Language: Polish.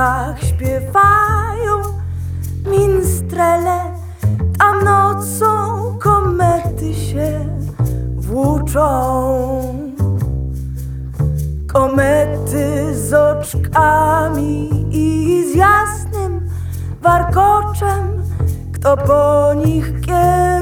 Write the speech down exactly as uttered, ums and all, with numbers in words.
górach śpiewają minstrele, tam nocą komety się włóczą. Komety z oczkami i z jasnym warkoczem, kto po nich kiedyś